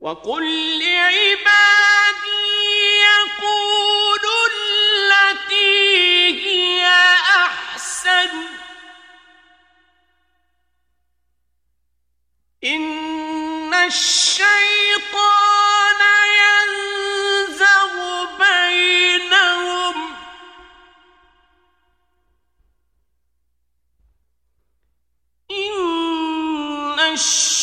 وقل لعبادي يقولوا التي هي أحسن إن الشيطان ينزغ بينهم إن